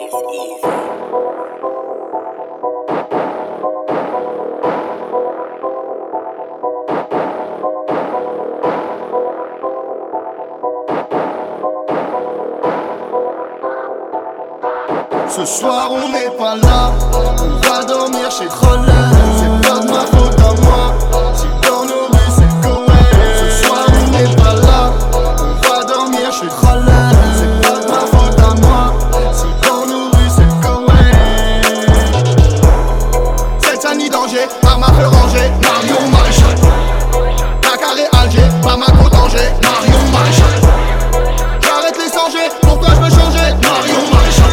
Ce soir on n'est pas là, on va dormir chez Troller. C'est pas de ma faute à moi, si dans nos rues c'est correct. Ce soir on n'est pas là, on va dormir chez Troller. C'est pas de ma faute à moi, si dans nos rues c'est correct. C'est un nid danger, arme à feu rangé, Marion Maréchal. Dakar et Alger, Bamako danger, Marion Maréchal. J'arrête les sangers, pourquoi je veux changer, Marion Maréchal.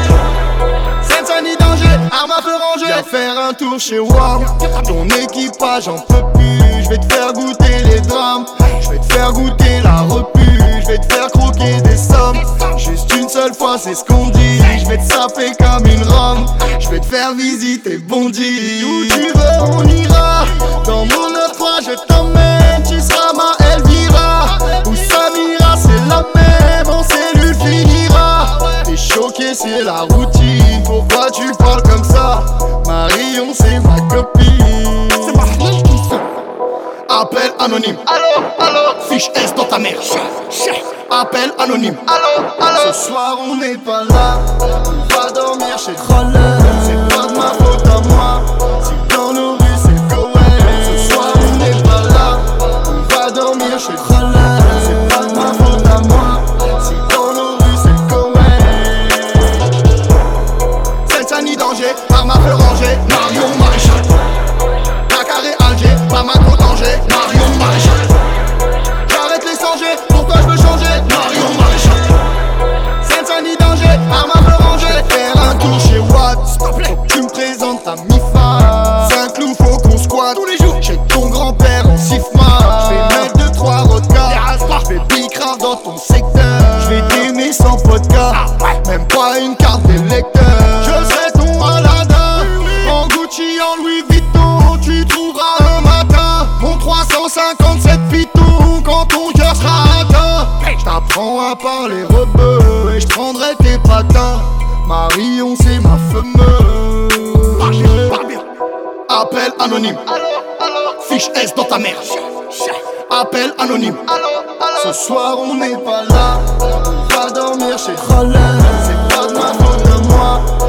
Ni danger, arme à feu rangé. Viens faire un tour chez Wam. Ton équipage en peut plus. Je vais te faire goûter les drames. Je vais te faire goûter la repu. Je vais te faire croquer des sommes. Juste une seule fois, c'est ce qu'on dit. Je vais te saper comme une rome. Je vais te faire visiter Bondy. Où tu veux, on ira. Dans mon 9-3, je t'emmène. Tu seras ma Elvira. Ou Samira, c'est la même. En cellule finira. T'es choqué, c'est la routine. Pourquoi tu parles comme ça? Marion c'est ma copine. C'est pas appel anonyme. Allô, allô. Fiche S dans ta mère. Appel anonyme. Allô, allô. Ce soir on n'est pas là, on va dormir chez Troller. C'est pas de ma faute à moi, si dans nos rues c'est correct. Ce soir on n'est pas là, on va dormir chez Troller. C'est pas de ma faute à moi, si dans nos rues c'est correct. C'est un nid danger, arme à feu rangé, Marion Maréchal. Dakar et Alger, Bamako danger, Marion Maréchal. J'arrête les sangers, pourquoi je veux changer, Marion Maréchal. C'est un nid danger, arme à feu rangé. Je vais faire un tour chez Watt, s'il te plaît. Tu me présentes ta MIFA. C'est un clou, faut qu'on squatte tous les jours. Chez ton grand-père en Sifma. Je vais mettre 2-3 rodkas. Je vais bicrave dans ton secteur. Je vais t'aimer sans podcast. Même pas une carte d'électeur. Je serai ton Aladdin. En Gucci, en Louis Vuitton. Tu trouveras un matin mon 357 pitons. Quand ton cœur sera atteint, j't'apprends à parler rebeu. Et j'prendrai tes patins. Marion c'est ma fameuse. Appel anonyme. Allô, allô. Fiche S dans ta mère. Appel anonyme. Allô, allô. Ce soir on n'est pas là, on va dormir chez Troller. C'est pas de ma faute à moi,